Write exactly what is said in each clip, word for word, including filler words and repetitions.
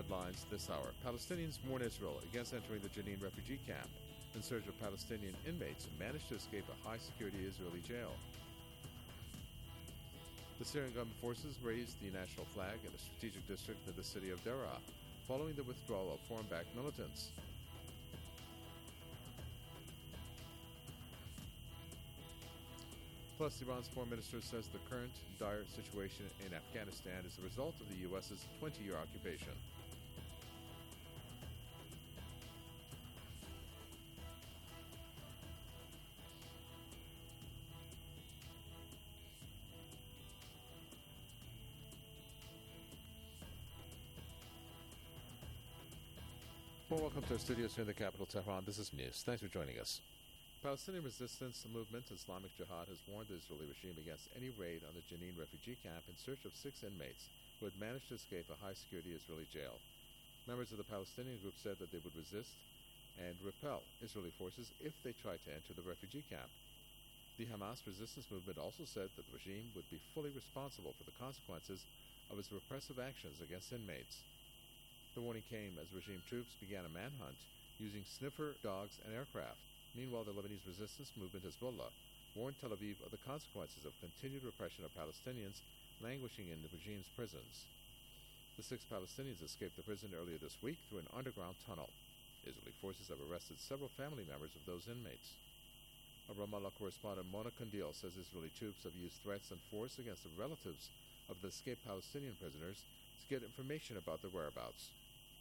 headlines this hour. Palestinians warn Israel against entering the Jenin refugee camp in search of Palestinian inmates who managed to escape a high-security Israeli jail. The Syrian government forces raised the national flag in a strategic district of the city of Daraa, following the withdrawal of foreign-backed militants. Plus, Iran's foreign minister says the current dire situation in Afghanistan is the result of the U S's twenty-year occupation. Well, welcome to our studios here in the capital, Tehran. This is News. Thanks for joining us. Palestinian resistance movement Islamic Jihad has warned the Israeli regime against any raid on the Jenin refugee camp in search of six inmates who had managed to escape a high-security Israeli jail. Members of the Palestinian group said that they would resist and repel Israeli forces if they tried to enter the refugee camp. The Hamas resistance movement also said that the regime would be fully responsible for the consequences of its repressive actions against inmates. The warning came as regime troops began a manhunt using sniffer dogs and aircraft. Meanwhile, the Lebanese resistance movement Hezbollah warned Tel Aviv of the consequences of continued repression of Palestinians languishing in the regime's prisons. The six Palestinians escaped the prison earlier this week through an underground tunnel. Israeli forces have arrested several family members of those inmates. A Ramallah correspondent, Mona Kandil, says Israeli troops have used threats and force against the relatives of the escaped Palestinian prisoners to get information about their whereabouts.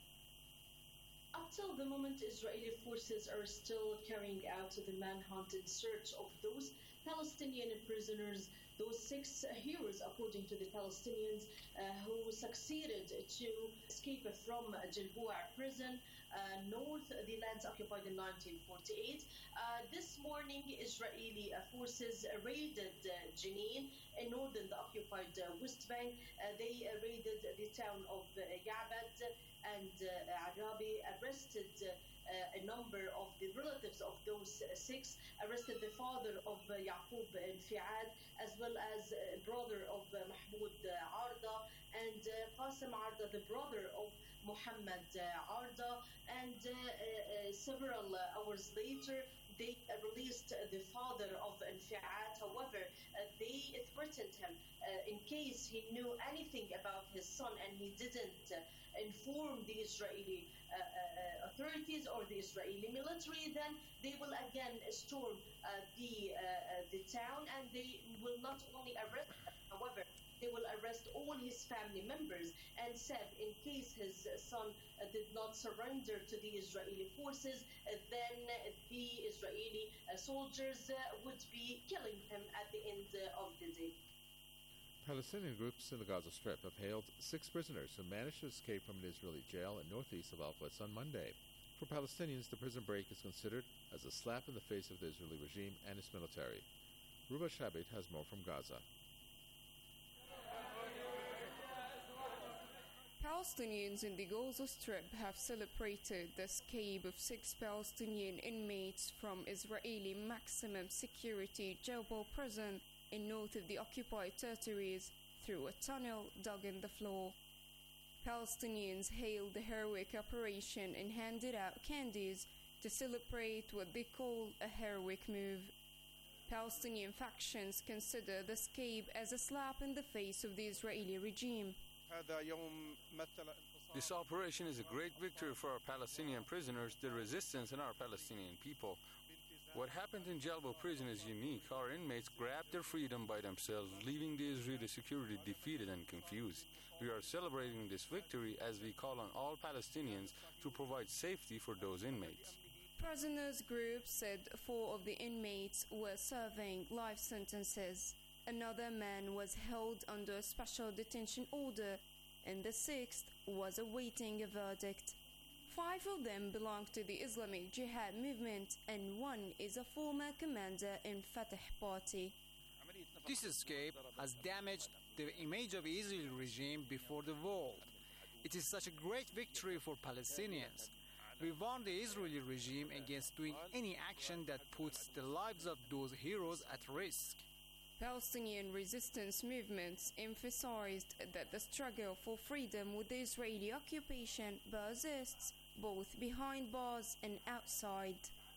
Up till the moment, Israeli forces are still carrying out the manhunt in search of those Palestinian prisoners, those six heroes, according to the Palestinians, uh, who succeeded to escape from Jalboua prison, uh, north the lands occupied in nineteen forty-eight. Uh, this morning, Israeli uh, forces raided uh, Jenin in northern the occupied uh, West Bank. Uh, they uh, raided the town of uh, Ya'bad and uh, Arabi, arrested uh, a number of the relatives of those uh, six, arrested the father of uh, Yaqub al-Fi'ad, as well as uh, brother of uh, Mahmoud uh, Arda, and uh, Qasim Arda, the brother of Muhammad uh, Arda, and uh, uh, several uh, hours later, they uh, released uh, the father of al-Fi'ad. However, uh, they threatened him uh, in case he knew anything about his son and he didn't uh, inform the Israeli uh, uh, authorities or the Israeli military, then they will again storm uh, the uh, uh, the town, and they will not only arrest him, however, they will arrest all his family members, and said in case his son uh, did not surrender to the Israeli forces, uh, then the Israeli uh, soldiers uh, would be killing him at the end uh, of the day. Palestinian groups in the Gaza Strip have hailed six prisoners who managed to escape from an Israeli jail in northeast of Al-Quds on Monday. For Palestinians, the prison break is considered as a slap in the face of the Israeli regime and its military. Ruba Shabit has more from Gaza. Palestinians in the Gaza Strip have celebrated the escape of six Palestinian inmates from Israeli maximum security Jalboua prison in north of the occupied territories through a tunnel dug in the floor. Palestinians hailed the heroic operation and handed out candies to celebrate what they call a heroic move. Palestinian factions consider the escape as a slap in the face of the Israeli regime. This operation is a great victory for our Palestinian prisoners, the resistance, and our Palestinian people. What happened in Jalboua prison is unique. Our inmates grabbed their freedom by themselves, leaving the Israeli security defeated and confused. We are celebrating this victory as we call on all Palestinians to provide safety for those inmates. Prisoners group said four of the inmates were serving life sentences. Another man was held under a special detention order, and the sixth was awaiting a verdict. Five of them belong to the Islamic Jihad movement, and one is a former commander in Fatah Party. This escape has damaged the image of the Israeli regime before the world. It is such a great victory for Palestinians. We warn the Israeli regime against doing any action that puts the lives of those heroes at risk. Palestinian resistance movements emphasized that the struggle for freedom with the Israeli occupation persists both behind bars and outside.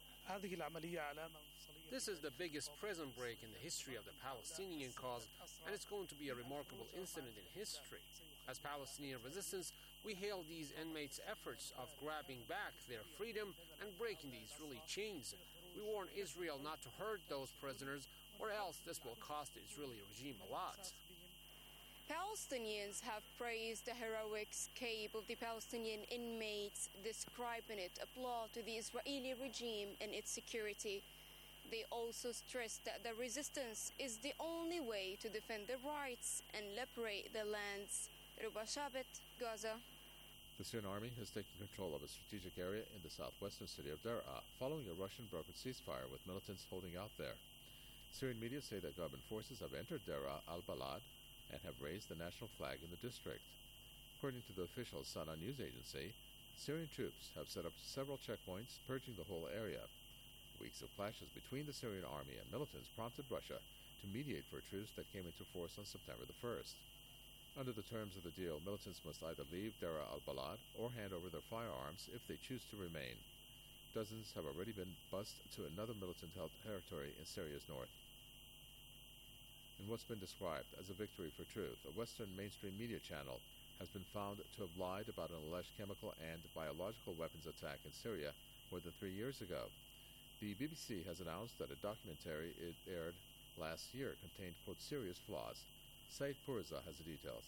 This is the biggest prison break in the history of the Palestinian cause, and it's going to be a remarkable incident in history. As Palestinian resistance, we hail these inmates' efforts of grabbing back their freedom and breaking the Israeli chains. We warn Israel not to hurt those prisoners, or else this will cost the Israeli regime a lot. Palestinians have praised the heroic escape of the Palestinian inmates, describing it a plot to the Israeli regime and its security. They also stressed that the resistance is the only way to defend their rights and liberate their lands. Ruba Shabit, Gaza. The Syrian army has taken control of a strategic area in the southwestern city of Daraa, following a Russian-brokered ceasefire with militants holding out there. Syrian media say that government forces have entered Daraa al-Balad and have raised the national flag in the district. According to the official Sana news agency, Syrian troops have set up several checkpoints, purging the whole area. Weeks of clashes between the Syrian army and militants prompted Russia to mediate for a truce that came into force on September the first. Under the terms of the deal, militants must either leave Daraa al-Balad or hand over their firearms if they choose to remain. Dozens have already been bussed to another militant-held territory in Syria's north. In what's been described as a victory for truth, a Western mainstream media channel has been found to have lied about an alleged chemical and biological weapons attack in Syria more than three years ago. The B B C has announced that a documentary it aired last year contained, quote, serious flaws. Said Pourza has the details.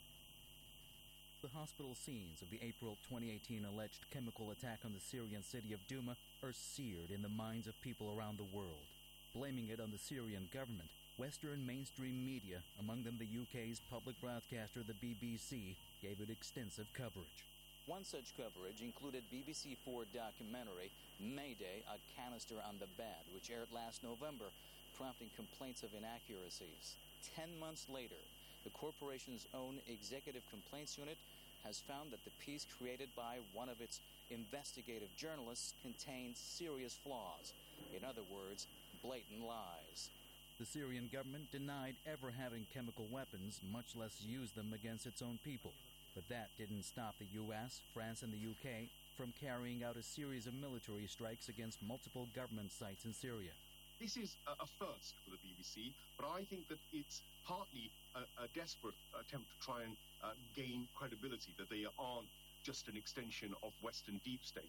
The hospital scenes of the April twenty eighteen alleged chemical attack on the Syrian city of Douma are seared in the minds of people around the world. Blaming it on the Syrian government, Western mainstream media, among them the U K's public broadcaster the B B C, gave it extensive coverage. One such coverage included B B C four documentary Mayday, A Canister on the Bed, which aired last November, prompting complaints of inaccuracies. Ten months later, the corporation's own executive complaints unit has found that the piece created by one of its investigative journalists contains serious flaws. In other words, blatant lies. The Syrian government denied ever having chemical weapons, much less use them against its own people. But that didn't stop the U S, France, and the U K from carrying out a series of military strikes against multiple government sites in Syria. This is a, a first for the B B C, but I think that it's partly a, a desperate attempt to try and uh, gain credibility, that they aren't just an extension of Western deep state.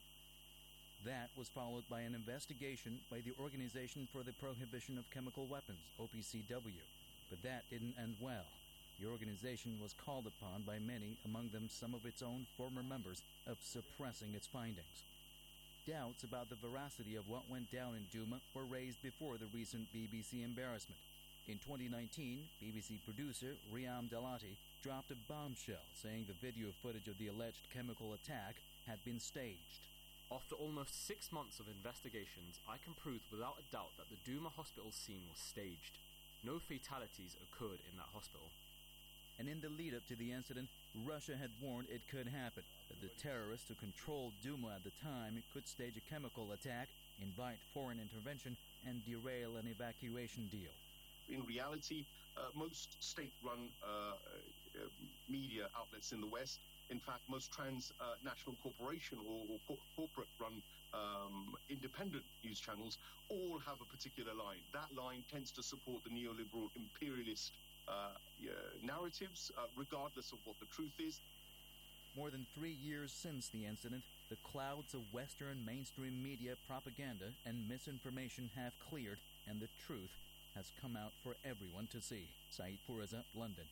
That was followed by an investigation by the Organization for the Prohibition of Chemical Weapons, O P C W. But that didn't end well. The organization was called upon by many, among them some of its own former members, of suppressing its findings. Doubts about the veracity of what went down in Douma were raised before the recent B B C embarrassment. In twenty nineteen, B B C producer Riyam Dalati dropped a bombshell saying the video footage of the alleged chemical attack had been staged. After almost six months of investigations, I can prove without a doubt that the Douma hospital scene was staged. No fatalities occurred in that hospital. And in the lead-up to the incident, Russia had warned it could happen, that the terrorists who controlled Douma at the time could stage a chemical attack, invite foreign intervention, and derail an evacuation deal. In reality, uh, most state-run uh, uh, media outlets in the West, in fact, most transnational uh, corporation or, or co- corporate-run um, independent news channels all have a particular line. That line tends to support the neoliberal imperialist Uh, yeah, narratives, uh, regardless of what the truth is. More than three years since the incident, the clouds of Western mainstream media propaganda and misinformation have cleared, and the truth has come out for everyone to see. Said Pourza, London.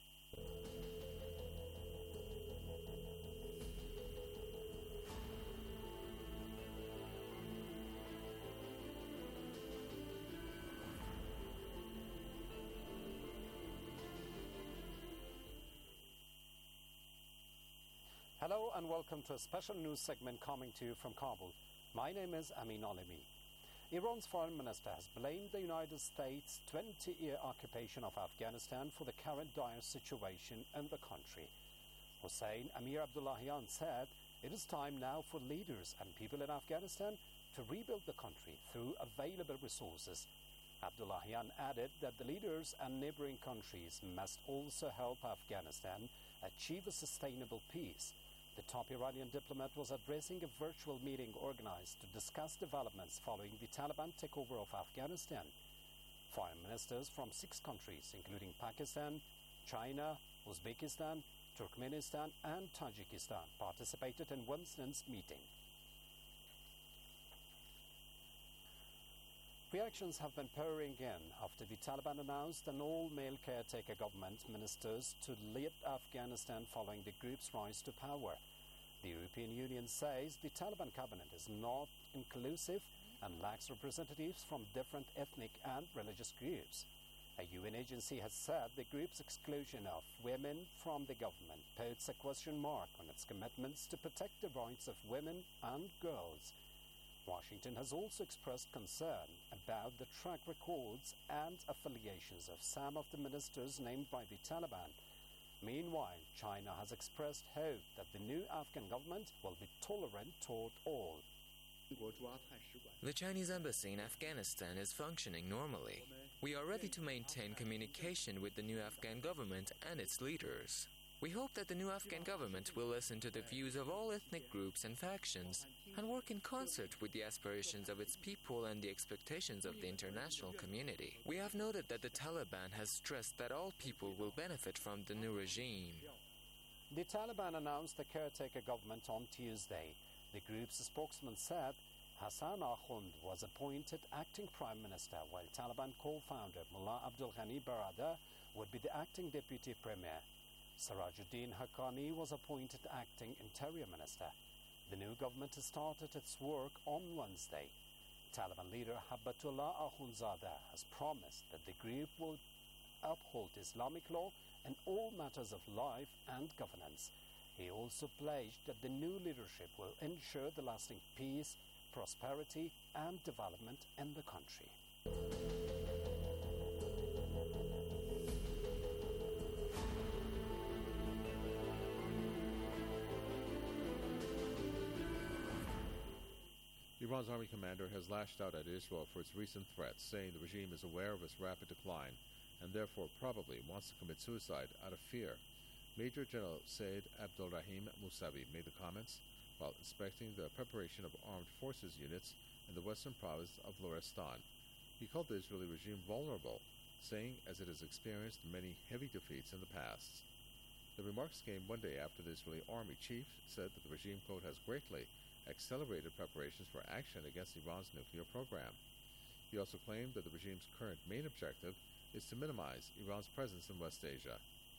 Hello and welcome to a special news segment coming to you from Kabul. My name is Amin Alemi. Iran's foreign minister has blamed the United States' twenty-year occupation of Afghanistan for the current dire situation in the country. Hossein Amir Abdullahian said it is time now for leaders and people in Afghanistan to rebuild the country through available resources. Abdullahian added that the leaders and neighboring countries must also help Afghanistan achieve a sustainable peace. The top Iranian diplomat was addressing a virtual meeting organized to discuss developments following the Taliban takeover of Afghanistan. Foreign ministers from six countries, including Pakistan, China, Uzbekistan, Turkmenistan, and Tajikistan, participated in Wednesday's meeting. Reactions have been pouring in after the Taliban announced an all-male caretaker government ministers to lead Afghanistan following the group's rise to power. The European Union says the Taliban cabinet is not inclusive and lacks representatives from different ethnic and religious groups. A U N agency has said the group's exclusion of women from the government puts a question mark on its commitments to protect the rights of women and girls. Washington has also expressed concern about the track records and affiliations of some of the ministers named by the Taliban. Meanwhile, China has expressed hope that the new Afghan government will be tolerant toward all. The Chinese embassy in Afghanistan is functioning normally. We are ready to maintain communication with the new Afghan government and its leaders. We hope that the new Afghan government will listen to the views of all ethnic groups and factions and work in concert with the aspirations of its people and the expectations of the international community. We have noted that the Taliban has stressed that all people will benefit from the new regime. The Taliban announced a caretaker government on Tuesday. The group's spokesman said Hassan Akhund was appointed acting prime minister, while Taliban co-founder Mullah Abdul Ghani Baradar would be the acting deputy premier. Sirajuddin Haqqani was appointed acting interior minister. The new government started its work on Wednesday. Taliban leader Habatullah Akhundzadeh has promised that the group will uphold Islamic law in all matters of life and governance. He also pledged that the new leadership will ensure the lasting peace, prosperity, and development in the country. Iran's army commander has lashed out at Israel for its recent threats, saying the regime is aware of its rapid decline and therefore probably wants to commit suicide out of fear. Major General Said Abdulrahim Musavi made the comments while inspecting the preparation of armed forces units in the western province of Lorestan. He called the Israeli regime vulnerable, saying as it has experienced many heavy defeats in the past. The remarks came one day after the Israeli army chief said that the regime, quote, has greatly accelerated preparations for action against Iran's nuclear program. He also claimed that the regime's current main objective is to minimize Iran's presence in West Asia.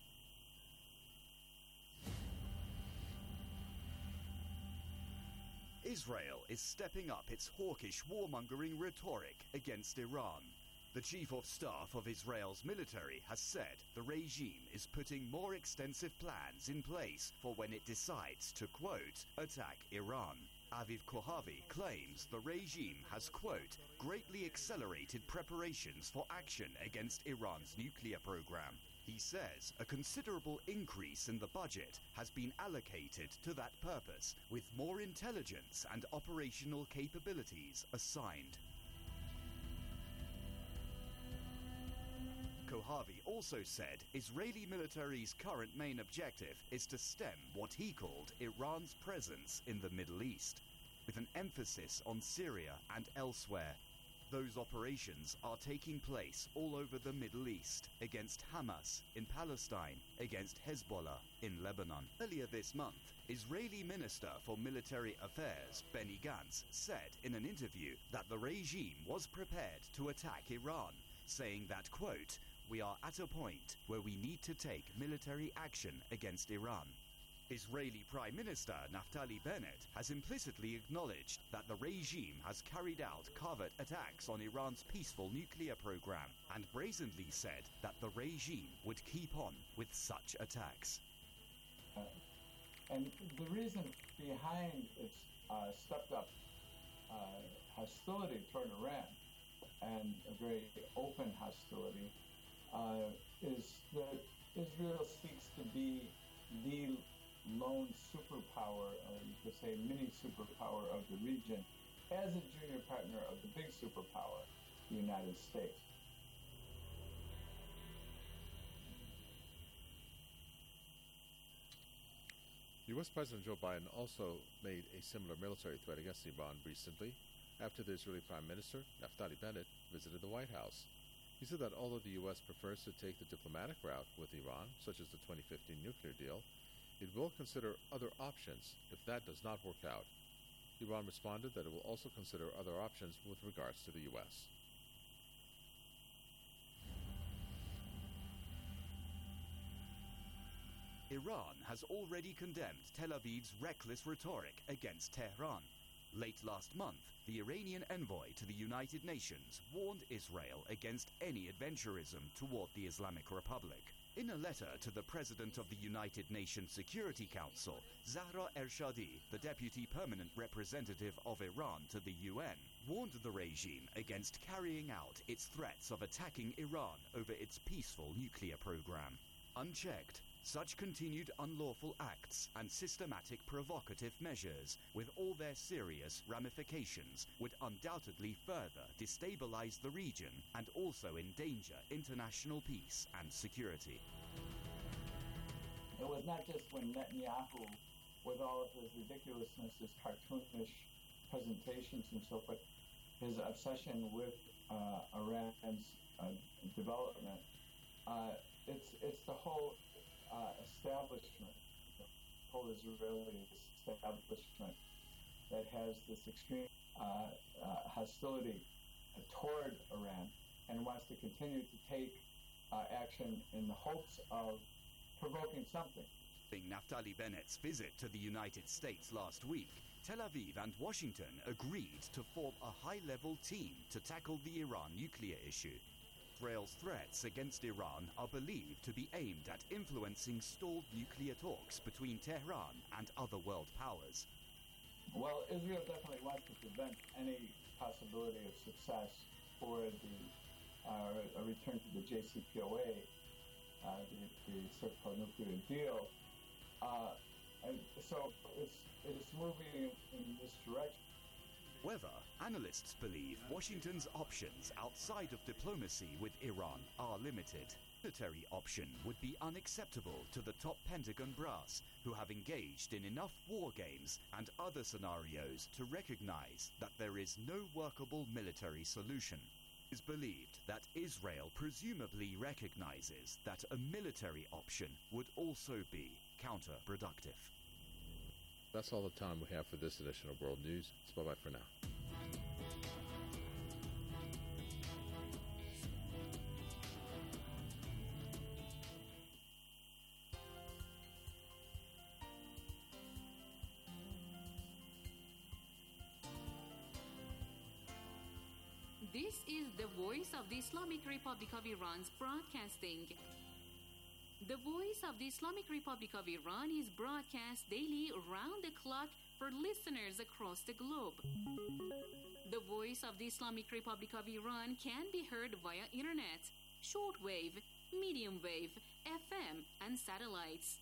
Israel is stepping up its hawkish warmongering rhetoric against Iran. The Chief of Staff of Israel's military has said the regime is putting more extensive plans in place for when it decides to, quote, attack Iran. Aviv Kohavi claims the regime has, quote, greatly accelerated preparations for action against Iran's nuclear program. He says a considerable increase in the budget has been allocated to that purpose, with more intelligence and operational capabilities assigned. Kohavi also said Israeli military's current main objective is to stem what he called Iran's presence in the Middle East, with an emphasis on Syria and elsewhere. Those operations are taking place all over the Middle East, against Hamas in Palestine, against Hezbollah in Lebanon. Earlier this month, Israeli Minister for Military Affairs Benny Gantz said in an interview that the regime was prepared to attack Iran, saying that, quote, we are at a point where we need to take military action against Iran. Israeli Prime Minister Naftali Bennett has implicitly acknowledged that the regime has carried out covert attacks on Iran's peaceful nuclear program and brazenly said that the regime would keep on with such attacks. Uh, and the reason behind its uh, stepped-up uh, hostility toward Iran, and a very open hostility, uh, is that Israel seeks to be the lone superpower, or you could say mini superpower of the region, as a junior partner of the big superpower, the United States. U S. President Joe Biden also made a similar military threat against Iran recently after the Israeli Prime Minister, Naftali Bennett, visited the White House. He said that although the U S prefers to take the diplomatic route with Iran, such as the twenty fifteen nuclear deal, it will consider other options if that does not work out. Iran responded that it will also consider other options with regards to the U S. Iran has already condemned Tel Aviv's reckless rhetoric against Tehran. Late last month, the Iranian envoy to the United Nations warned Israel against any adventurism toward the Islamic Republic. In a letter to the President of the United Nations Security Council, Zahra Ershadi, the Deputy Permanent Representative of Iran to the U N, warned the regime against carrying out its threats of attacking Iran over its peaceful nuclear program. Unchecked, such continued unlawful acts and systematic provocative measures, with all their serious ramifications, would undoubtedly further destabilize the region and also endanger international peace and security. It was not just when Netanyahu, with all of his ridiculousness, his cartoonish presentations and so forth, his obsession with uh, Iran's uh, development, uh, it's, it's the whole Uh, establishment, the whole Israeli establishment that has this extreme uh, uh, hostility toward Iran and wants to continue to take uh, action in the hopes of provoking something. Naftali Bennett's visit to the United States last week, Tel Aviv and Washington agreed to form a high-level team to tackle the Iran nuclear issue. Israel's threats against Iran are believed to be aimed at influencing stalled nuclear talks between Tehran and other world powers. Well, Israel definitely wants to prevent any possibility of success for the uh, a return to the J C P O A, uh, the, the so-called nuclear deal. Uh, and so it's, it's moving in, in this direction. However, analysts believe Washington's options outside of diplomacy with Iran are limited. The military option would be unacceptable to the top Pentagon brass, who have engaged in enough war games and other scenarios to recognize that there is no workable military solution. It is believed that Israel presumably recognizes that a military option would also be counterproductive. That's all the time we have for this edition of World News. It's bye-bye for now. This is the voice of the Islamic Republic of Iran's broadcasting. The Voice of the Islamic Republic of Iran is broadcast daily round the clock for listeners across the globe. The Voice of the Islamic Republic of Iran can be heard via internet, shortwave, medium wave, F M, and satellites.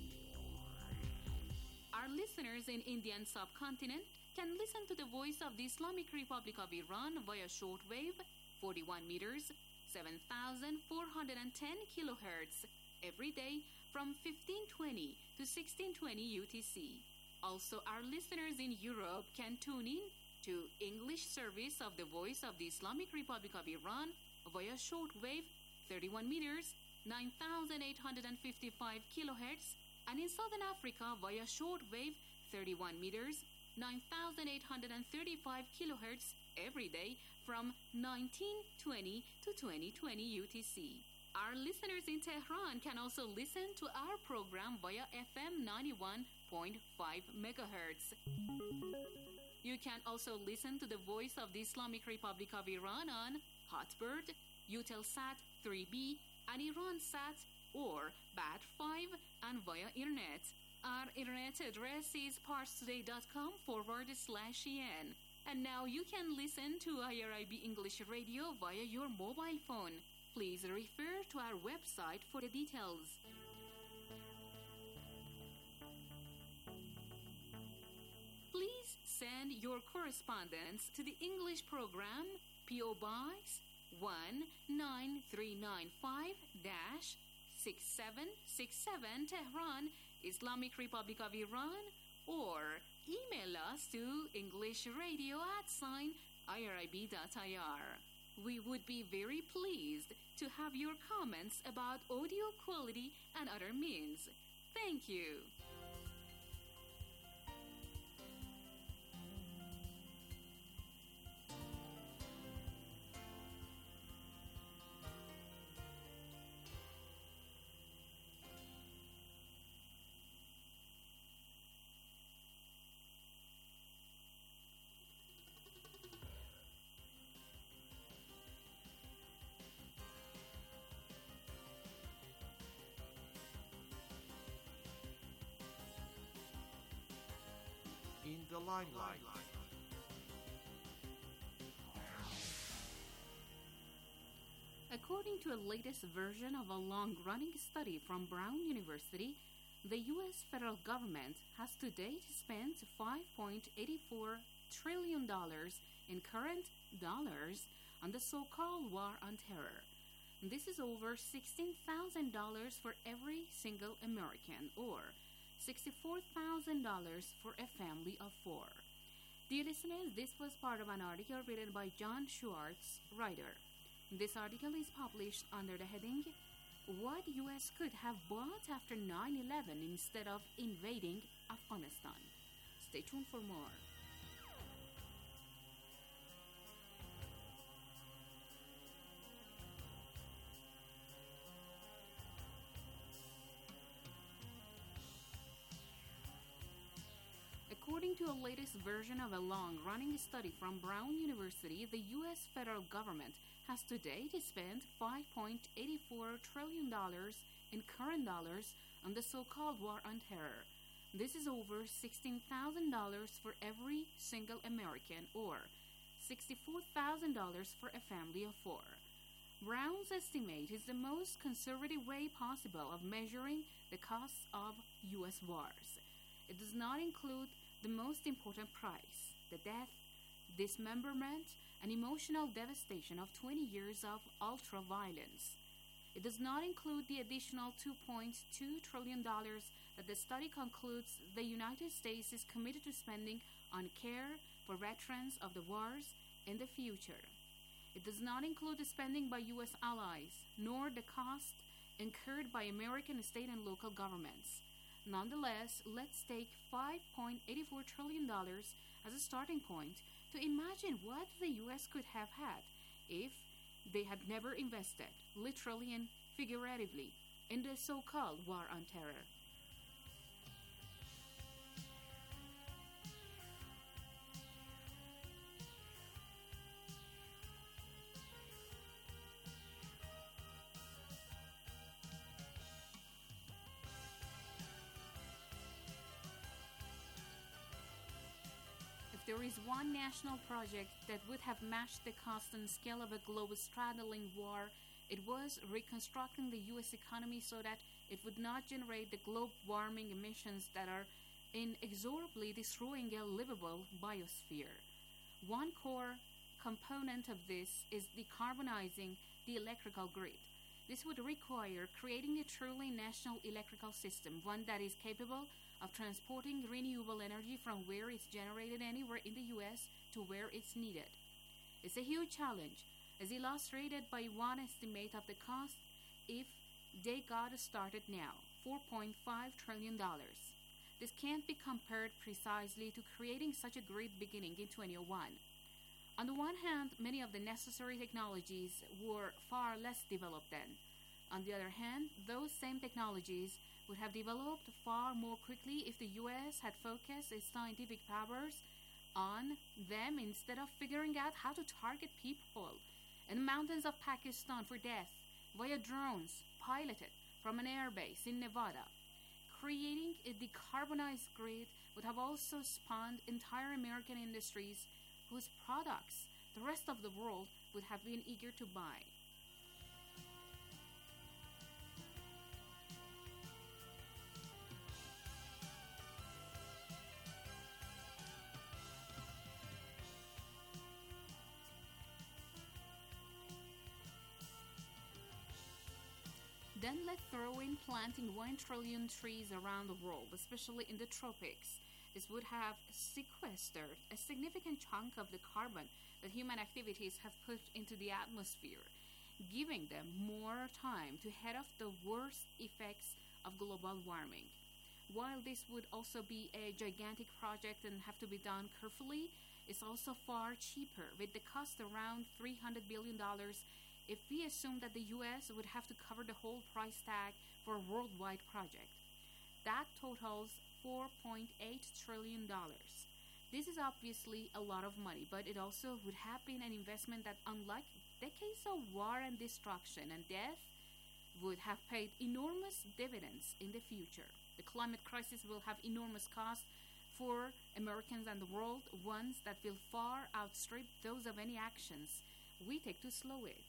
Our listeners in Indian subcontinent can listen to the Voice of the Islamic Republic of Iran via shortwave, forty-one meters, seven thousand four hundred ten kilohertz, every day from fifteen twenty to sixteen twenty U T C. Also, our listeners in Europe can tune in to English service of the Voice of the Islamic Republic of Iran via shortwave, thirty-one meters, nine thousand eight hundred fifty-five kilohertz, and in Southern Africa via shortwave, thirty-one meters, nine thousand eight hundred thirty-five kilohertz every day from nineteen twenty to twenty twenty U T C. Our listeners in Tehran can also listen to our program via F M ninety-one point five megahertz. You can also listen to the Voice of the Islamic Republic of Iran on Hotbird, Eutelsat three B, and IranSat or B A T five, and via internet. Our internet address is parstoday.com forward slash en. And now you can listen to I R I B English Radio via your mobile phone. Please refer to our website for the details. Please send your correspondence to the English program, P O Box one nine three nine five, six seven six seven, Tehran, Islamic Republic of Iran, or email us to englishradio at sign irib.ir. We would be very pleased to have your comments about audio quality and other means. Thank you. In the limelight. According to a latest version of a long-running study from Brown University, the U S federal government has to date spent five point eight four trillion dollars in current dollars on the so-called war on terror. This is over sixteen thousand dollars for every single American, or sixty-four thousand dollars for a family of four. Dear listeners, this was part of an article written by John Schwartz, writer. This article is published under the heading, What U S Could Have Bought After nine eleven Instead of Invading Afghanistan. Stay tuned for more. According to a latest version of a long-running study from Brown University, the U S federal government has to date spent five point eight four trillion dollars in current dollars on the so-called war on terror. This is over sixteen thousand dollars for every single American, or sixty-four thousand dollars for a family of four. Brown's estimate is the most conservative way possible of measuring the costs of U S wars. It does not include the most important price, the death, dismemberment, and emotional devastation of twenty years of ultra-violence. It does not include the additional two point two trillion dollars that the study concludes the United States is committed to spending on care for veterans of the wars in the future. It does not include the spending by U S allies, nor the cost incurred by American state and local governments. Nonetheless, let's take five point eight four trillion dollars as a starting point to imagine what the U S could have had if they had never invested, literally and figuratively, in the so-called war on terror. There is one national project that would have matched the cost and scale of a globe-straddling war. It was reconstructing the U S economy so that it would not generate the globe-warming emissions that are inexorably destroying a livable biosphere. One core component of this is decarbonizing the electrical grid. This would require creating a truly national electrical system, one that is capable of transporting renewable energy from where it's generated anywhere in the U S to where it's needed. It's a huge challenge, as illustrated by one estimate of the cost if they got started now, four point five trillion dollars. This can't be compared precisely to creating such a grid beginning in twenty oh one. On the one hand, many of the necessary technologies were far less developed then. On the other hand, those same technologies would have developed far more quickly if the U S had focused its scientific powers on them instead of figuring out how to target people in the mountains of Pakistan for death via drones piloted from an airbase in Nevada. Creating a decarbonized grid would have also spawned entire American industries whose products the rest of the world would have been eager to buy. Then let's throw in planting one trillion trees around the world, especially in the tropics. This would have sequestered a significant chunk of the carbon that human activities have put into the atmosphere, giving them more time to head off the worst effects of global warming. While this would also be a gigantic project and have to be done carefully, it's also far cheaper, with the cost around three hundred billion dollars if we assume that the U S would have to cover the whole price tag for a worldwide project. That totals four point eight trillion dollars. This is obviously a lot of money, but it also would have been an investment that, unlike decades of war and destruction and death, would have paid enormous dividends in the future. The climate crisis will have enormous costs for Americans and the world, ones that will far outstrip those of any actions we take to slow it.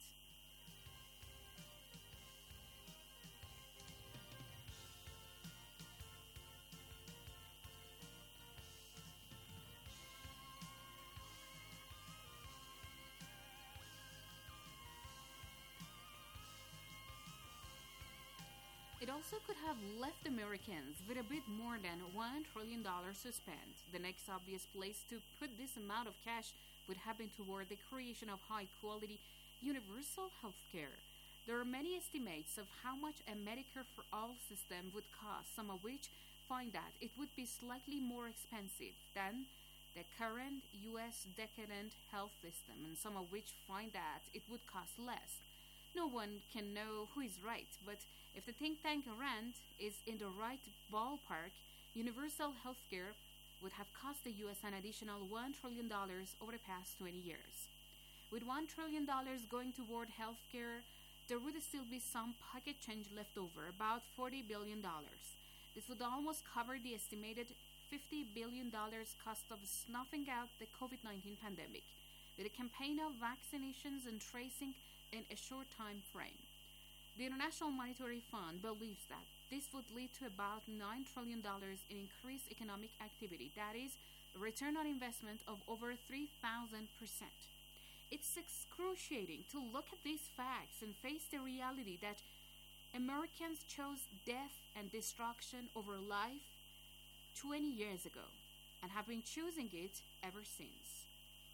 It also could have left Americans with a bit more than one trillion dollars to spend. The next obvious place to put this amount of cash would have been toward the creation of high-quality universal health care. There are many estimates of how much a Medicare for All system would cost, some of which find that it would be slightly more expensive than the current U S decadent health system, and some of which find that it would cost less. No one can know who is right, but if the think tank RAND is in the right ballpark, universal healthcare would have cost the U S an additional one trillion dollars over the past twenty years. With one trillion dollars going toward healthcare, there would still be some pocket change left over, about forty billion dollars. This would almost cover the estimated fifty billion dollars cost of snuffing out the COVID nineteen pandemic, with a campaign of vaccinations and tracing in a short time frame. The International Monetary Fund believes that this would lead to about nine trillion dollars in increased economic activity, that is, a return on investment of over three thousand percent. It's excruciating to look at these facts and face the reality that Americans chose death and destruction over life twenty years ago and have been choosing it ever since.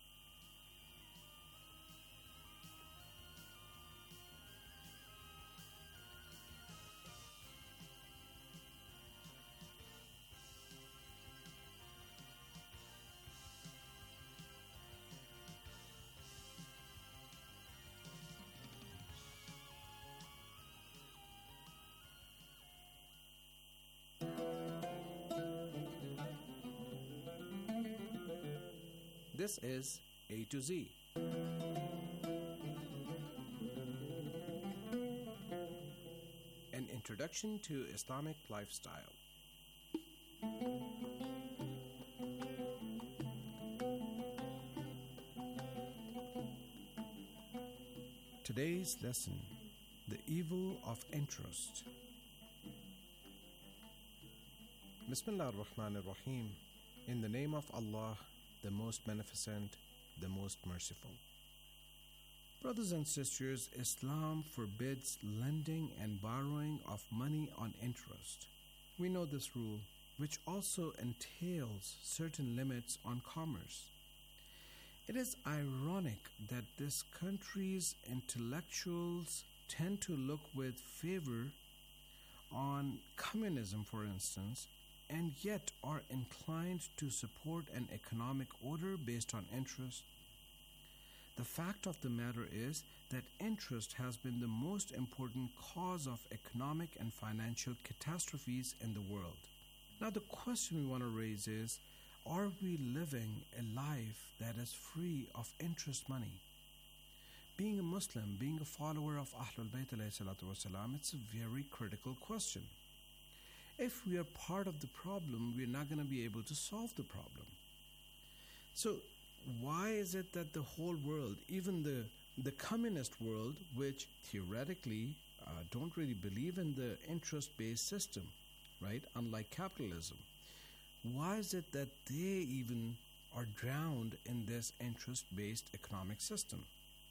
This is A to Z. An introduction to Islamic lifestyle. Today's lesson, the evil of interest. Bismillah ar-Rahman ar-Rahim. In the name of Allah, the most beneficent, the most merciful. Brothers and sisters, Islam forbids lending and borrowing of money on interest. We know this rule, which also entails certain limits on commerce. It is ironic that this country's intellectuals tend to look with favor on communism, for instance, and yet are inclined to support an economic order based on interest. The fact of the matter is that interest has been the most important cause of economic and financial catastrophes in the world. Now the question we want to raise is, are we living a life that is free of interest money? Being a Muslim, being a follower of Ahlul Bayt alayhi salatu wasalam, it's a very critical question. If we are part of the problem, we're not going to be able to solve the problem. So why is it that the whole world, even the, the communist world, which theoretically uh, don't really believe in the interest-based system, right, unlike capitalism, why is it that they even are drowned in this interest-based economic system?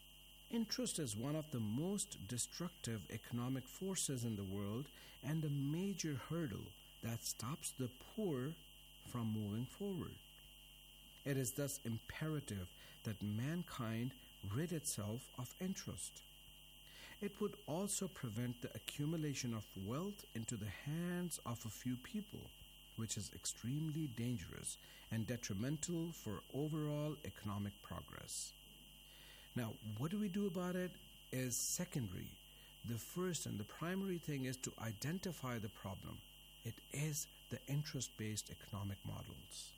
Interest is one of the most destructive economic forces in the world and a major hurdle that stops the poor from moving forward. It is thus imperative that mankind rid itself of interest. It would also prevent the accumulation of wealth into the hands of a few people, which is extremely dangerous and detrimental for overall economic progress. Now, what do we do about it is secondary. The first and the primary thing is to identify the problem. It is the interest-based economic models.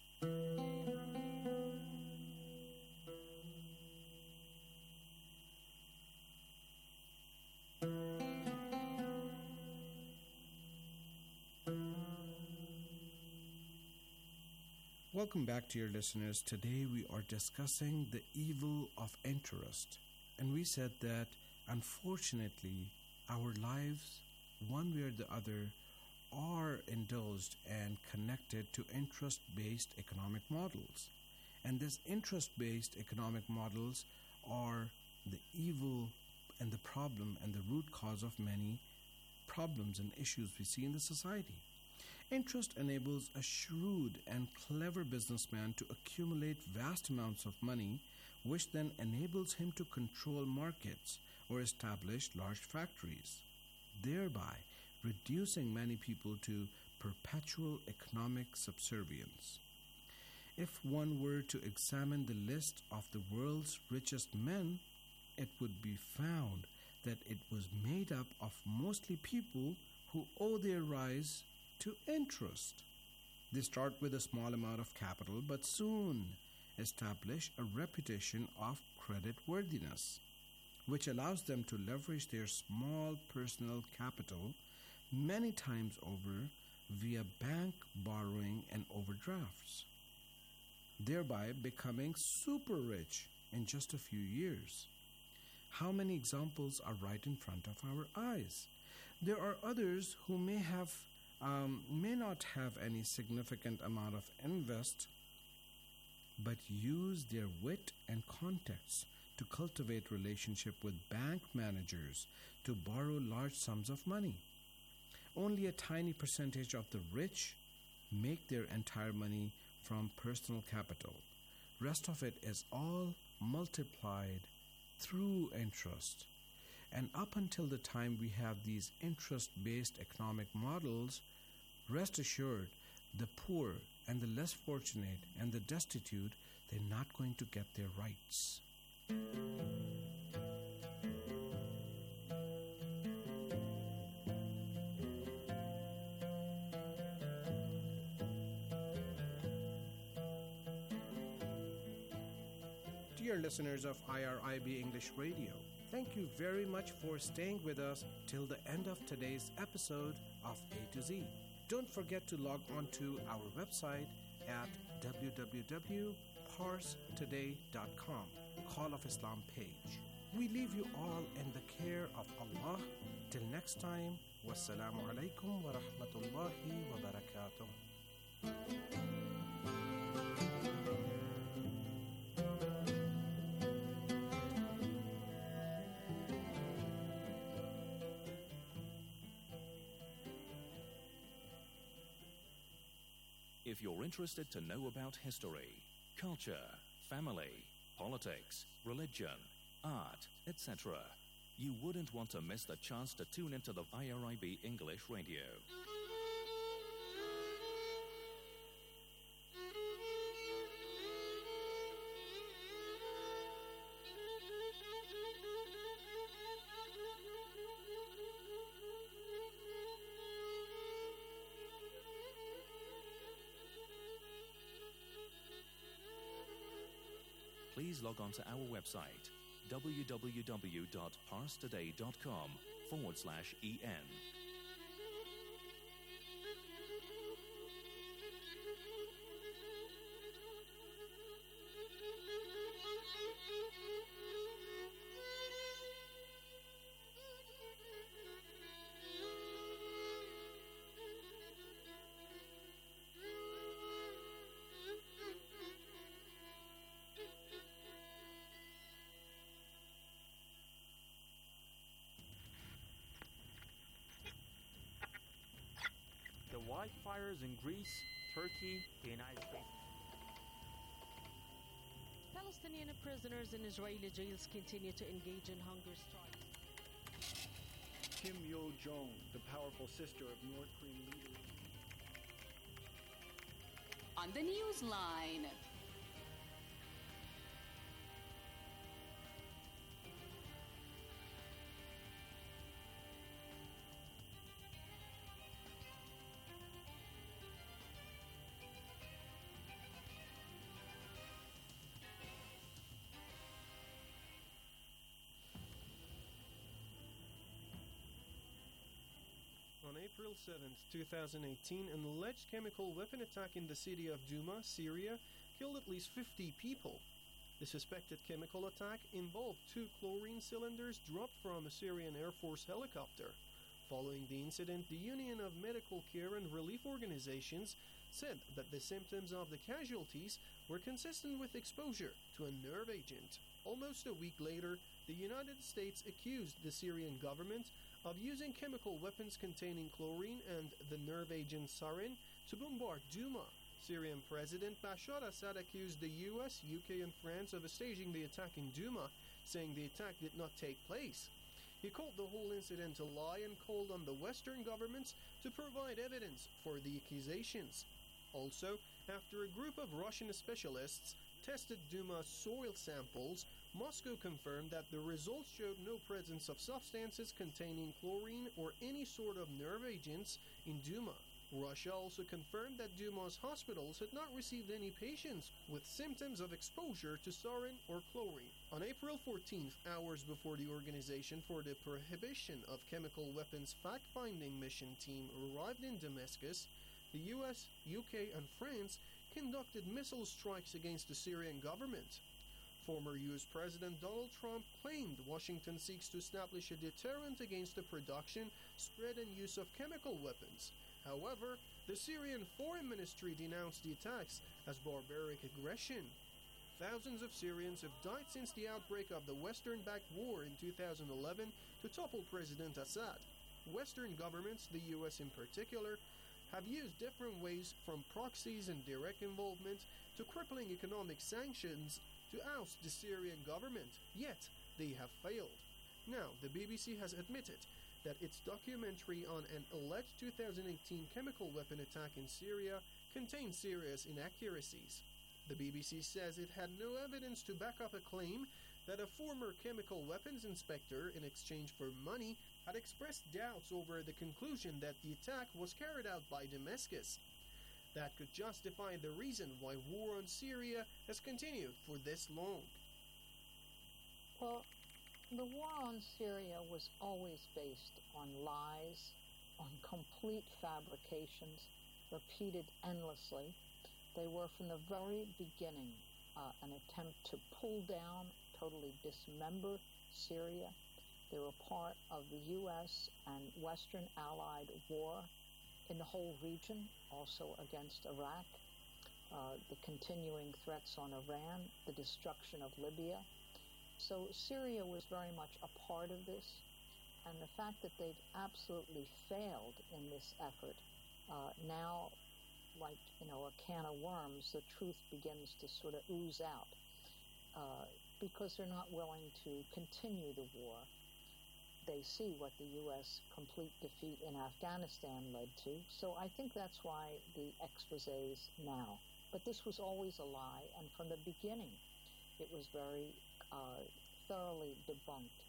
Welcome back, dear listeners. Today we are discussing the evil of interest. And we said that, unfortunately, our lives, one way or the other, are indulged and connected to interest-based economic models. And these interest-based economic models are the evil and the problem and the root cause of many problems and issues we see in the society. Interest enables a shrewd and clever businessman to accumulate vast amounts of money, which then enables him to control markets or establish large factories, thereby reducing many people to perpetual economic subservience. If one were to examine the list of the world's richest men, it would be found that it was made up of mostly people who owe their rise to interest. They start with a small amount of capital, but soon establish a reputation of creditworthiness, which allows them to leverage their small personal capital many times over via bank borrowing and overdrafts, thereby becoming super rich in just a few years. How many examples are right in front of our eyes? There are others who may have Um, may not have any significant amount of invest, but use their wit and contacts to cultivate relationship with bank managers to borrow large sums of money. Only a tiny percentage of the rich make their entire money from personal capital. Rest of it is all multiplied through interest. And up until the time we have these interest-based economic models, rest assured, the poor and the less fortunate and the destitute, they're not going to get their rights. Dear listeners of I R I B English Radio, thank you very much for staying with us till the end of today's episode of A to Z. Don't forget to log on to our website at w w w dot pars today dot com, Call of Islam page. We leave you all in the care of Allah. Till next time, wassalamu alaikum wa rahmatullahi wa barakatuh. If you're interested to know about history, culture, family, politics, religion, art, et cetera, you wouldn't want to miss the chance to tune into the I R I B English Radio. Please log on to our website, w w w dot pars today dot com forward slash en. wildfires in Greece, Turkey, the United States. Palestinian prisoners in Israeli jails continue to engage in hunger strikes. Kim Yo-jong, the powerful sister of North Korean leader. On the Newsline. On April seventh, two thousand eighteen, an alleged chemical weapon attack in the city of Douma, Syria, killed at least fifty people. The suspected chemical attack involved two chlorine cylinders dropped from a Syrian Air Force helicopter. Following the incident, the Union of Medical Care and Relief Organizations said that the symptoms of the casualties were consistent with exposure to a nerve agent. Almost a week later, the United States accused the Syrian government of using chemical weapons containing chlorine and the nerve agent sarin to bombard Douma. Syrian President Bashar Assad accused the U S, U K and France of staging the attack in Douma, saying the attack did not take place. He called the whole incident a lie and called on the Western governments to provide evidence for the accusations. Also, after a group of Russian specialists tested Douma's soil samples, Moscow confirmed that the results showed no presence of substances containing chlorine or any sort of nerve agents in Douma. Russia also confirmed that Douma's hospitals had not received any patients with symptoms of exposure to sarin or chlorine. On April fourteenth, hours before the Organization for the Prohibition of Chemical Weapons fact-finding mission team arrived in Damascus, the U S, U K and France conducted missile strikes against the Syrian government. Former U S President Donald Trump claimed Washington seeks to establish a deterrent against the production, spread and use of chemical weapons. However, the Syrian Foreign Ministry denounced the attacks as barbaric aggression. Thousands of Syrians have died since the outbreak of the Western-backed war in two thousand eleven to topple President Assad. Western governments, the U S in particular, have used different ways from proxies and direct involvement to crippling economic sanctions to oust the Syrian government, yet they have failed. Now, the B B C has admitted that its documentary on an alleged two thousand eighteen chemical weapon attack in Syria contained serious inaccuracies. The B B C says it had no evidence to back up a claim that a former chemical weapons inspector, in exchange for money, had expressed doubts over the conclusion that the attack was carried out by Damascus. That could justify the reason why war on Syria has continued for this long. Well, the war on Syria was always based on lies, on complete fabrications, repeated endlessly. They were from the very beginning uh, an attempt to pull down, totally dismember Syria. They were part of the U S and Western allied war in the whole region, also against Iraq, uh, the continuing threats on Iran, the destruction of Libya. So Syria was very much a part of this, and the fact that they've absolutely failed in this effort, uh, now, like, you know, a can of worms, the truth begins to sort of ooze out, uh, because they're not willing to continue the war. They see what the U S complete defeat in Afghanistan led to, so I think that's why the exposés now. But this was always a lie, and from the beginning, it was very uh, thoroughly debunked.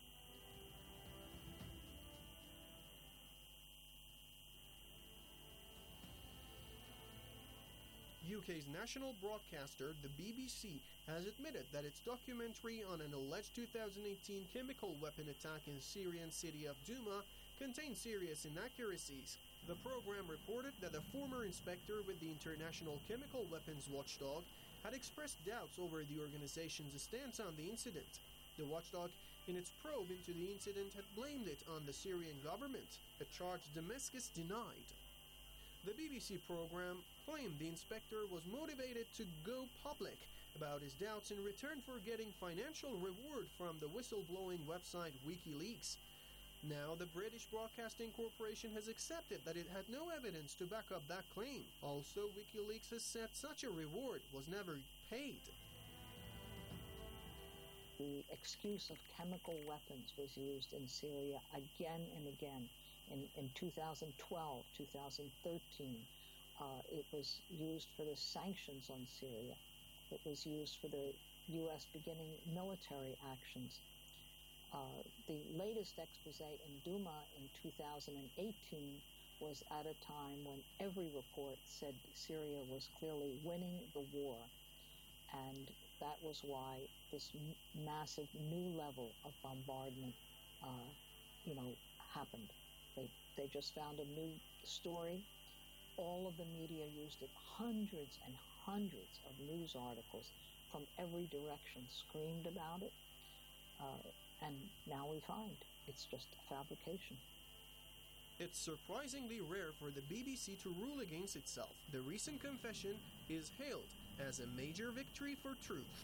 U K's national broadcaster, the B B C, has admitted that its documentary on an alleged two thousand eighteen chemical weapon attack in Syrian city of Douma contained serious inaccuracies. The program reported that a former inspector with the International Chemical Weapons Watchdog had expressed doubts over the organization's stance on the incident. The watchdog, in its probe into the incident, had blamed it on the Syrian government, a charge Damascus denied. The B B C program claimed the inspector was motivated to go public about his doubts in return for getting financial reward from the whistleblowing website WikiLeaks. Now, the British Broadcasting Corporation has accepted that it had no evidence to back up that claim. Also, WikiLeaks has said such a reward was never paid. The excuse of chemical weapons was used in Syria again and again. In, in two thousand twelve, two thousand thirteen, uh, it was used for the sanctions on Syria. It was used for the U S beginning military actions. Uh, the latest expose in Duma in two thousand eighteen was at a time when every report said Syria was clearly winning the war. And that was why this m- massive new level of bombardment, uh, you know, happened. They, they just found a new story. All of the media used it. Hundreds and hundreds of news articles from every direction screamed about it. Uh, and now we find it's just a fabrication. It's surprisingly rare for the B B C to rule against itself. The recent confession is hailed as a major victory for truth.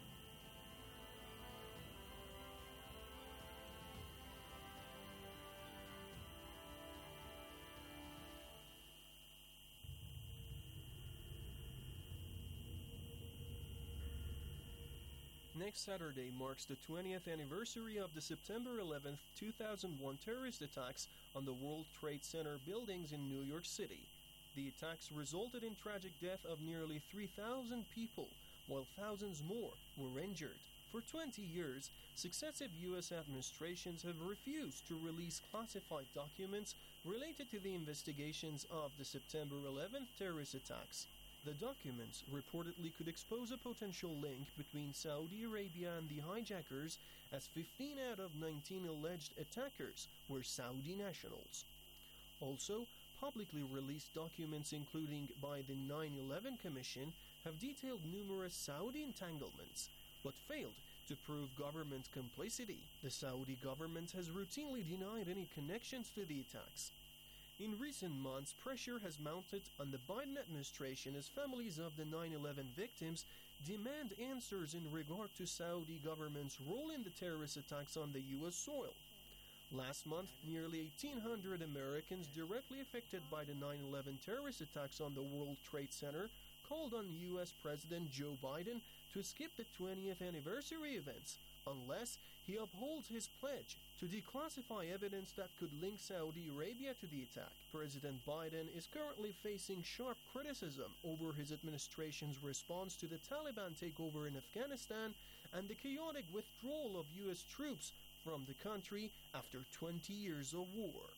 Next Saturday marks the twentieth anniversary of the September eleventh, two thousand one terrorist attacks on the World Trade Center buildings in New York City. The attacks resulted in tragic death of nearly three thousand people, while thousands more were injured. For twenty years, successive U S administrations have refused to release classified documents related to the investigations of the September eleventh terrorist attacks. The documents reportedly could expose a potential link between Saudi Arabia and the hijackers, as fifteen out of nineteen alleged attackers were Saudi nationals. Also, publicly released documents, including by the nine eleven Commission, have detailed numerous Saudi entanglements, but failed to prove government complicity. The Saudi government has routinely denied any connections to the attacks. In recent months, pressure has mounted on the Biden administration as families of the nine eleven victims demand answers in regard to Saudi government's role in the terrorist attacks on the U S soil. Last month, nearly eighteen hundred Americans directly affected by the nine eleven terrorist attacks on the World Trade Center called on U S President Joe Biden to skip the twentieth anniversary events unless he upholds his pledge to declassify evidence that could link Saudi Arabia to the attack. President Biden is currently facing sharp criticism over his administration's response to the Taliban takeover in Afghanistan and the chaotic withdrawal of U S troops from the country after twenty years of war.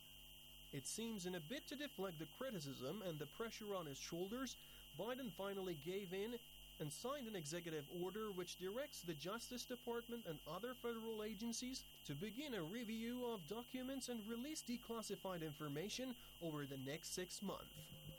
It seems in a bid to deflect the criticism and the pressure on his shoulders, Biden finally gave in and signed an executive order which directs the Justice Department and other federal agencies to begin a review of documents and release declassified information over the next six months.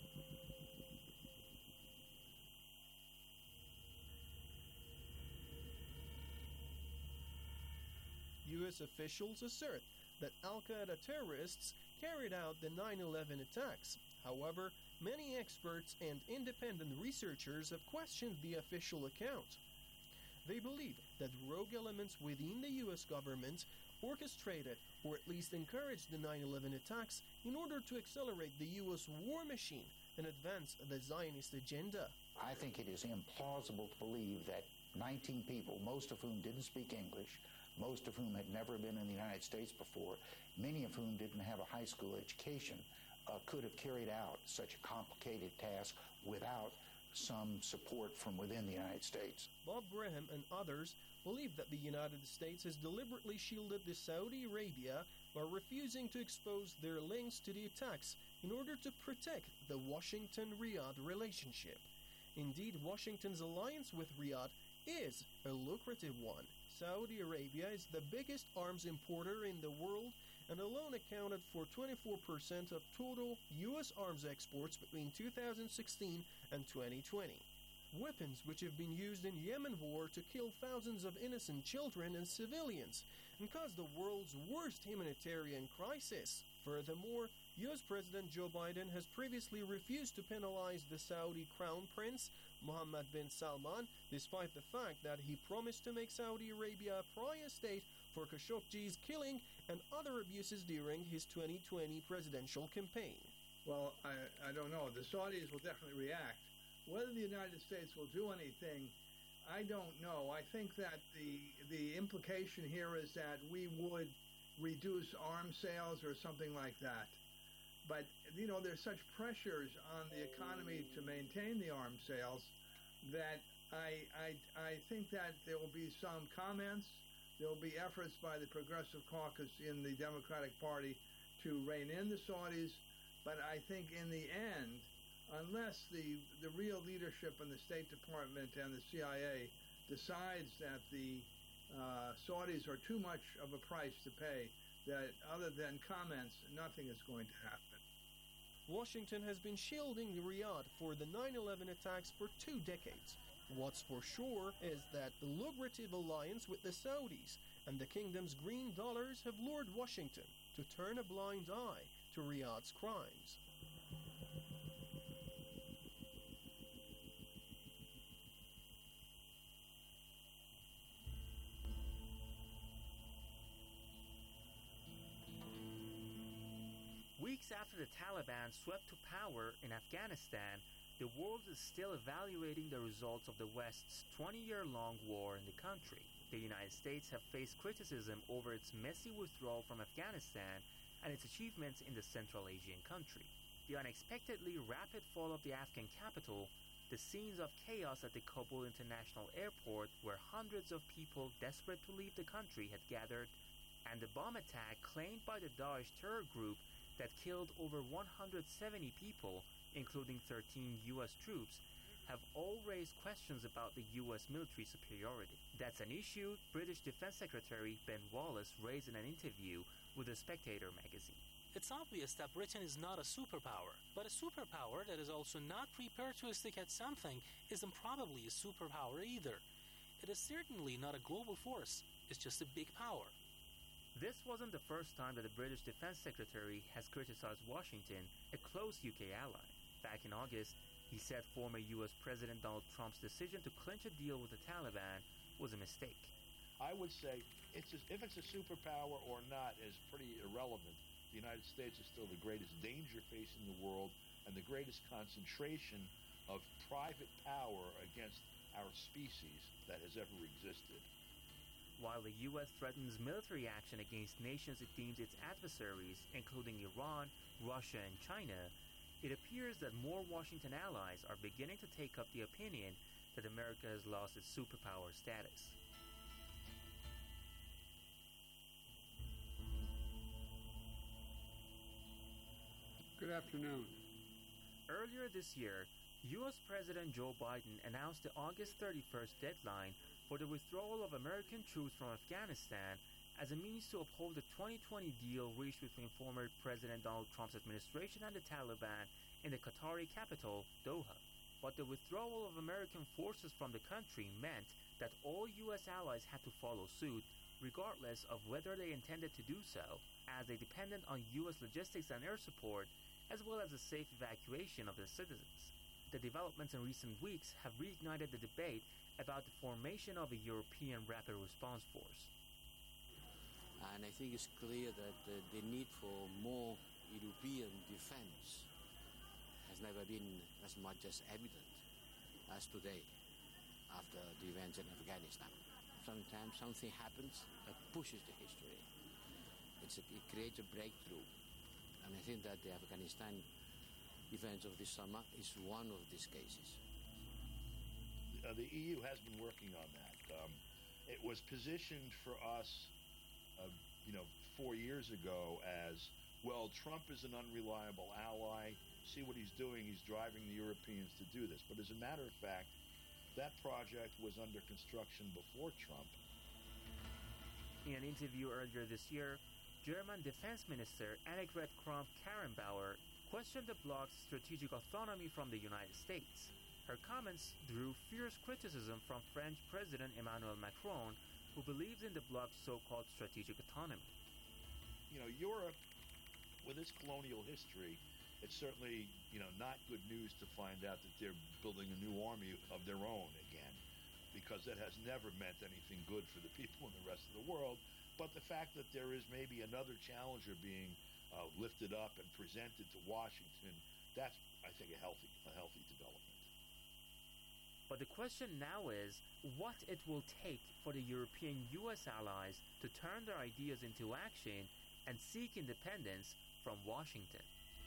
U S officials assert that Al-Qaeda terrorists carried out the nine eleven attacks. However, many experts and independent researchers have questioned the official account. They believe that rogue elements within the U S government orchestrated or at least encouraged the nine eleven attacks in order to accelerate the U S war machine and advance the Zionist agenda. I think it is implausible to believe that nineteen people, most of whom didn't speak English, most of whom had never been in the United States before, many of whom didn't have a high school education, uh, could have carried out such a complicated task without some support from within the United States. Bob Graham and others believe that the United States has deliberately shielded the Saudi Arabia by refusing to expose their links to the attacks in order to protect the Washington-Riyadh relationship. Indeed, Washington's alliance with Riyadh is a lucrative one. Saudi Arabia is the biggest arms importer in the world and alone accounted for twenty-four percent of total U S arms exports between two thousand sixteen and twenty twenty. Weapons which have been used in Yemen war to kill thousands of innocent children and civilians and cause the world's worst humanitarian crisis. Furthermore, U S President Joe Biden has previously refused to penalize the Saudi crown prince Mohammed bin Salman, despite the fact that he promised to make Saudi Arabia a pariah state for Khashoggi's killing and other abuses during his twenty twenty presidential campaign. Well, I, I don't know. The Saudis will definitely react. Whether the United States will do anything, I don't know. I think that the the implication here is that we would reduce arms sales or something like that. But, you know, there's such pressures on the economy to maintain the arms sales that I, I, I think that there will be some comments. There will be efforts by the Progressive Caucus in the Democratic Party to rein in the Saudis. But I think in the end, unless the, the real leadership in the State Department and the C I A decides that the uh, Saudis are too much of a price to pay, that other than comments, nothing is going to happen. Washington has been shielding Riyadh for the nine eleven attacks for two decades. What's for sure is that the lucrative alliance with the Saudis and the kingdom's green dollars have lured Washington to turn a blind eye to Riyadh's crimes. Weeks after the Taliban swept to power in Afghanistan, the world is still evaluating the results of the West's twenty-year-long war in the country. The United States have faced criticism over its messy withdrawal from Afghanistan and its achievements in the Central Asian country. The unexpectedly rapid fall of the Afghan capital, the scenes of chaos at the Kabul International Airport where hundreds of people desperate to leave the country had gathered, and the bomb attack claimed by the Daesh terror group that killed over one hundred seventy people, including thirteen U S troops, have all raised questions about the U S military superiority. That's an issue British Defense Secretary Ben Wallace raised in an interview with The Spectator magazine. It's obvious that Britain is not a superpower, but a superpower that is also not prepared to stick at something isn't probably a superpower either. It is certainly not a global force, it's just a big power. This wasn't the first time that the British Defense Secretary has criticized Washington, a close U K ally. Back in August, he said former U S President Donald Trump's decision to clinch a deal with the Taliban was a mistake. I would say it's a, if it's a superpower or not is pretty irrelevant. The United States is still the greatest danger facing the world and the greatest concentration of private power against our species that has ever existed. While the U S threatens military action against nations it deems its adversaries, including Iran, Russia, and China, it appears that more Washington allies are beginning to take up the opinion that America has lost its superpower status. Good afternoon. Earlier this year, U S President Joe Biden announced the August thirty-first deadline for the withdrawal of American troops from Afghanistan as a means to uphold the twenty twenty deal reached between former President Donald Trump's administration and the Taliban in the Qatari capital, Doha. But the withdrawal of American forces from the country meant that all U S allies had to follow suit, regardless of whether they intended to do so, as they depended on U S logistics and air support, as well as the safe evacuation of their citizens. The developments in recent weeks have reignited the debate about the formation of a European Rapid Response Force. And I think it's clear that uh, the need for more European defense has never been as much as evident as today after the events in Afghanistan. Sometimes something happens that pushes the history. It's a, it creates a breakthrough. And I think that the Afghanistan events of this summer is one of these cases. Uh, the E U has been working on that. Um, it was positioned for us, uh, you know, four years ago as, well, Trump is an unreliable ally. See what he's doing. He's driving the Europeans to do this. But as a matter of fact, that project was under construction before Trump. In an interview earlier this year, German Defense Minister Annegret Kramp-Karrenbauer questioned the bloc's strategic autonomy from the United States. Her comments drew fierce criticism from French President Emmanuel Macron, who believes in the bloc's so-called strategic autonomy. You know, Europe, with its colonial history, it's certainly, you know, not good news to find out that they're building a new army of their own again, because that has never meant anything good for the people in the rest of the world. But the fact that there is maybe another challenger being uh, lifted up and presented to Washington, that's, I think, a healthy, a healthy development. But the question now is what it will take for the European U S allies to turn their ideas into action and seek independence from Washington.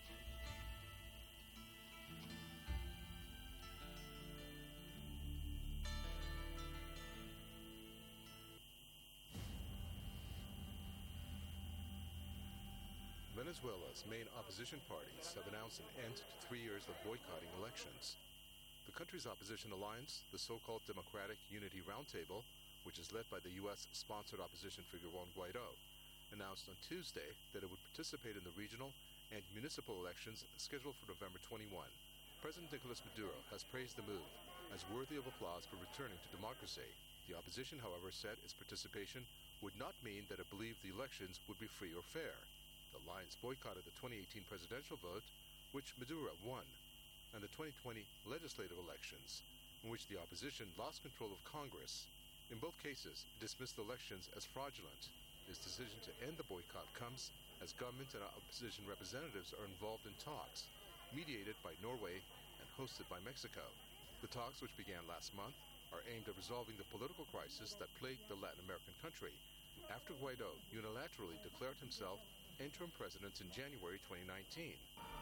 Venezuela's main opposition parties have announced an end to three years of boycotting elections. The country's opposition alliance, the so-called Democratic Unity Roundtable, which is led by the U S-sponsored opposition figure Juan Guaido, announced on Tuesday that it would participate in the regional and municipal elections scheduled for November twenty-first. President Nicolas Maduro has praised the move as worthy of applause for returning to democracy. The opposition, however, said its participation would not mean that it believed the elections would be free or fair. The alliance boycotted the twenty eighteen presidential vote, which Maduro won, and the twenty twenty legislative elections, in which the opposition lost control of Congress. In both cases, it dismissed the elections as fraudulent. This decision to end the boycott comes as government and opposition representatives are involved in talks, mediated by Norway and hosted by Mexico. The talks, which began last month, are aimed at resolving the political crisis that plagued the Latin American country after Guaido unilaterally declared himself interim president in January twenty nineteen.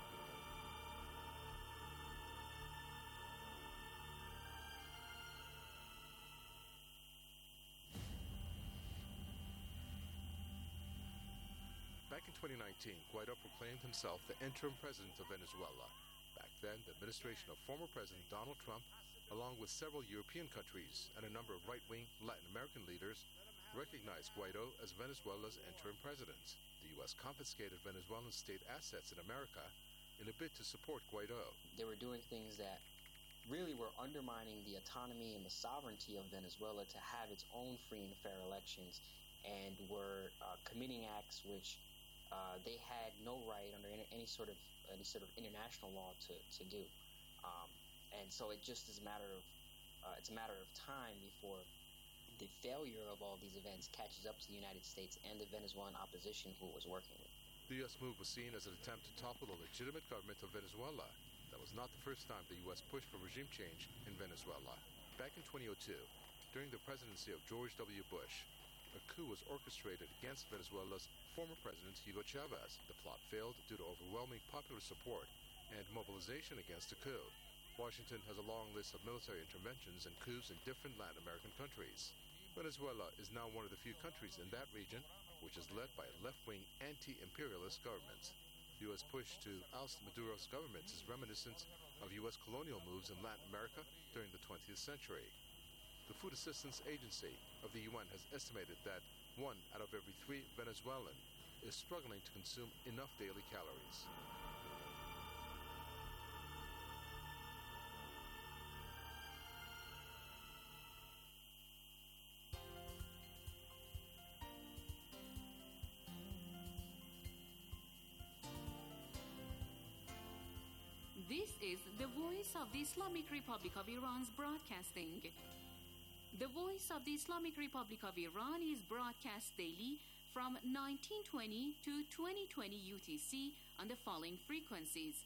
Back in twenty nineteen, Guaido proclaimed himself the interim president of Venezuela. Back then, the administration of former President Donald Trump, along with several European countries and a number of right-wing Latin American leaders, recognized Guaido as Venezuela's interim president. The U S confiscated Venezuelan state assets in America in a bid to support Guaido. They were doing things that really were undermining the autonomy and the sovereignty of Venezuela to have its own free and fair elections, and were uh, committing acts which uh, they had no right under any, any sort of any sort of international law to, to do. Um, and so it just is a matter of uh, it's a matter of time before the failure of all these events catches up to the United States and the Venezuelan opposition who it was working with. The U S move was seen as an attempt to topple the legitimate government of Venezuela. That was not the first time the U S pushed for regime change in Venezuela. Back in twenty oh two, during the presidency of George W. Bush, a coup was orchestrated against Venezuela's former president Hugo Chavez. The plot failed due to overwhelming popular support and mobilization against the coup. Washington has a long list of military interventions and coups in different Latin American countries. Venezuela is now one of the few countries in that region which is led by a left-wing anti-imperialist government. The U S push to oust Maduro's government is reminiscent of U S colonial moves in Latin America during the twentieth century. The Food Assistance Agency of the U N has estimated that one out of every three Venezuelan is struggling to consume enough daily calories. This is the Voice of the Islamic Republic of Iran's broadcasting. The Voice of the Islamic Republic of Iran is broadcast daily from nineteen twenty to twenty twenty U T C on the following frequencies.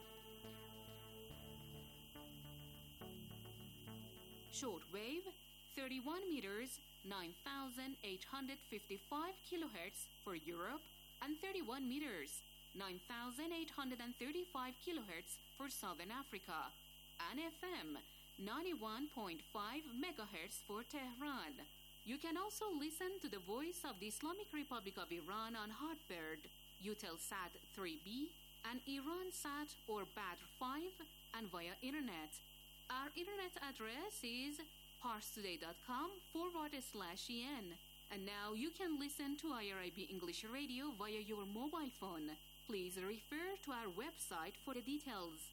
Shortwave, thirty-one meters, nine thousand eight hundred fifty-five kilohertz for Europe, and thirty-one meters, nine thousand eight hundred thirty-five kilohertz for Southern Africa, and F M, ninety-one point five megahertz for Tehran. You can also listen to the Voice of the Islamic Republic of Iran on Hotbird, Eutelsat three B, and Iransat or Badr five, and via Internet. Our Internet address is parstoday.com forward slash en. And now you can listen to I R I B English Radio via your mobile phone. Please refer to our website for the details.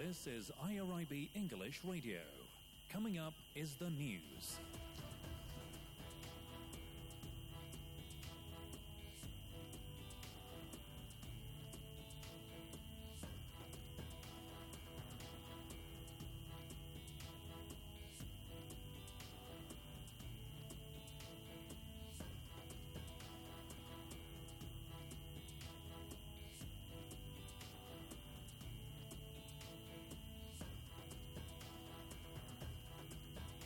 This is I R I B English Radio. Coming up is the news.